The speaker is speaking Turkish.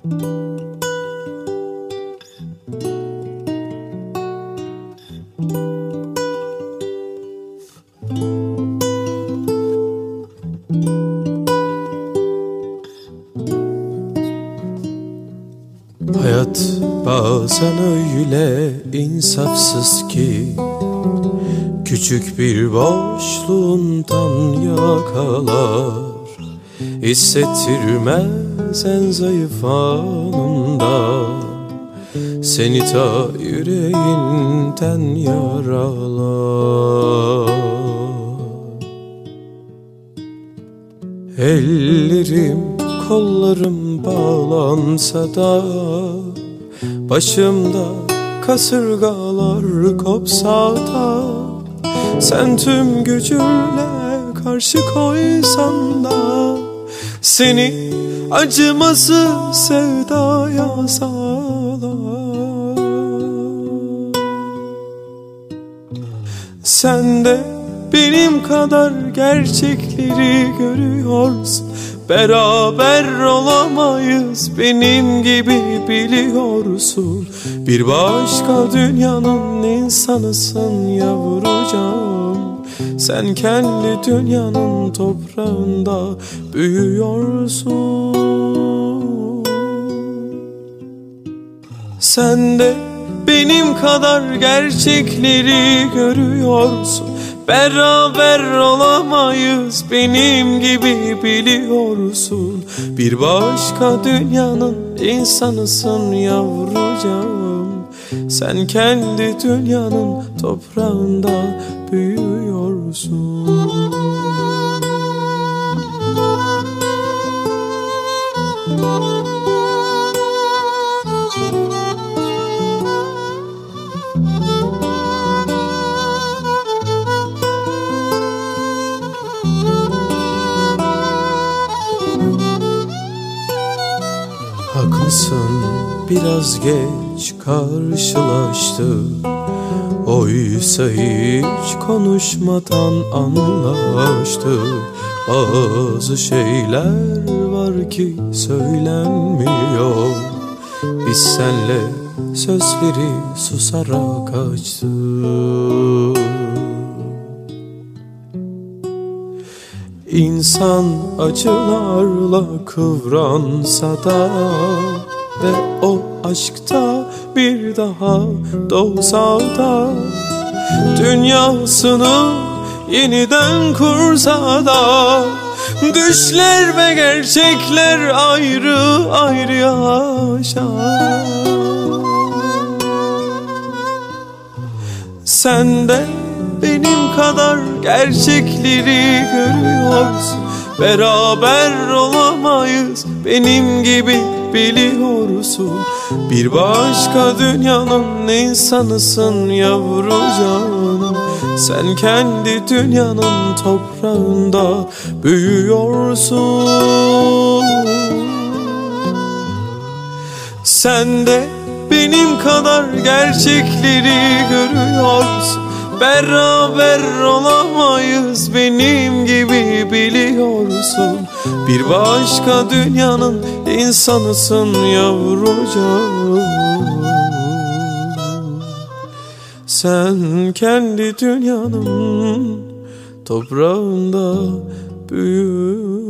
Hayat bazen öyle insafsız ki küçük bir boşluğundan yakalar. Hissettirmez en zayıf anında, seni ta yüreğinden yaralar. Ellerim kollarım bağlansa da, başımda kasırgalar kopsa da, sen tüm gücünle karşı koysan da, seni acımasız sevdaya sağlar. Sen de benim kadar gerçekleri görüyorsun. Beraber olamayız benim gibi biliyorsun. Bir başka dünyanın insanısın yavrucağım. Sen kendi dünyanın toprağında büyüyorsun. Sen de benim kadar gerçekleri görüyorsun. Beraber olamayız benim gibi biliyorsun. Bir başka dünyanın insanısın yavrucağım. Sen kendi dünyanın toprağında büyüyorsun. Haklısın, biraz geç karşılaştık. Oysa hiç konuşmadan anlaştık. Bazı şeyler var ki söylenmiyor. Biz senle sözleri susarak açtık. İnsan acılarla kıvransa da ve o aşkta bir daha doğsa da, dünyasını yeniden kursa da, düşler ve gerçekler ayrı ayrı yaşar. Sen de benim kadar gerçekleri görüyorsun. Beraber olamayız benim gibi biliyorsun. Bir başka dünyanın insanısın yavrucağım. Sen kendi dünyanın toprağında büyüyorsun. Sen de benim kadar gerçekleri görüyorsun. Beraber olamayız benim gibi biliyorsun. Bir başka dünyanın insanısın yavrucağım. Sen kendi dünyanın toprağında büyü.